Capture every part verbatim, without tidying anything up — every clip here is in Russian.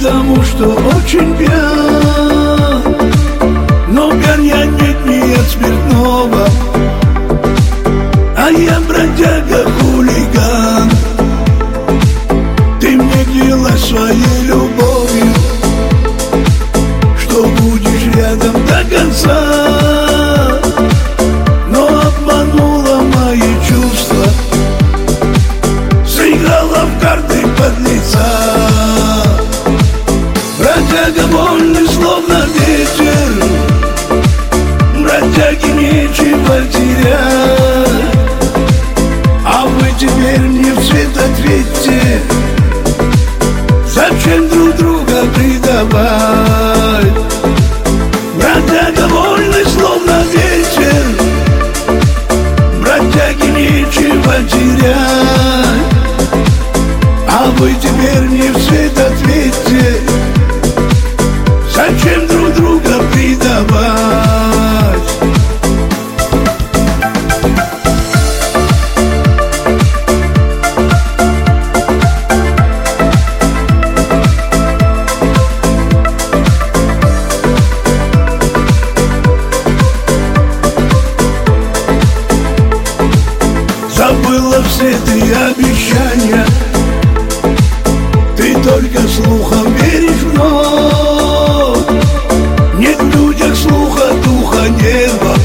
потому что очень пьян, но горя нет, нет спиртного, а я бродяга, хулиган. Ты мне грела своей любовью, что будешь рядом до конца, но обманула мои чувства, сыграла в карты подлеца. Бродяга вольный, словно ветер, бродяге нечего терять, а вы теперь мне в цвет ответьте, зачем друг друга предавать? Бродяга вольный, словно ветер, бродяге нечего терять, а вы теперь мне в цвет ответьте, зачем друг друга предавать? Забыла все ты обещания, ты только слухом веришь вновь. Нет в людях слуха, духа неба,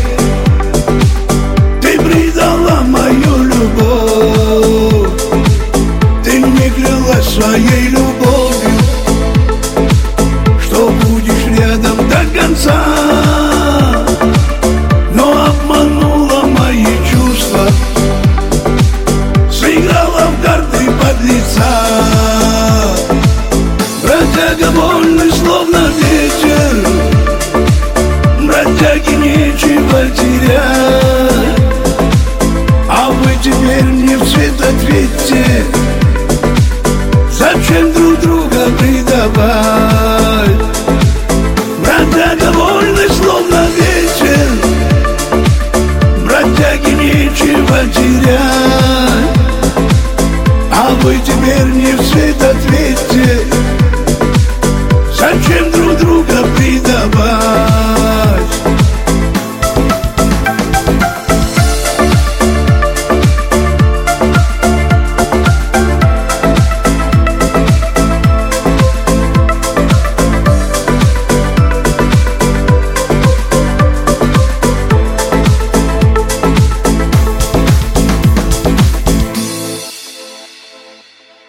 ты предала мою любовь. Ты мне клялась своей любовью, что будешь рядом до конца, но обманула мои чувства, сыграла в карты подлеца. Бродяга вольный, словно ветер, бродяге нечего терять, а вы теперь мне в цвет ответьте, зачем друг друга предавать? Бродяга вольный, словно ветер, бродяге нечего терять, а вы теперь мне в цвет ответьте, зачем друг друга предавать?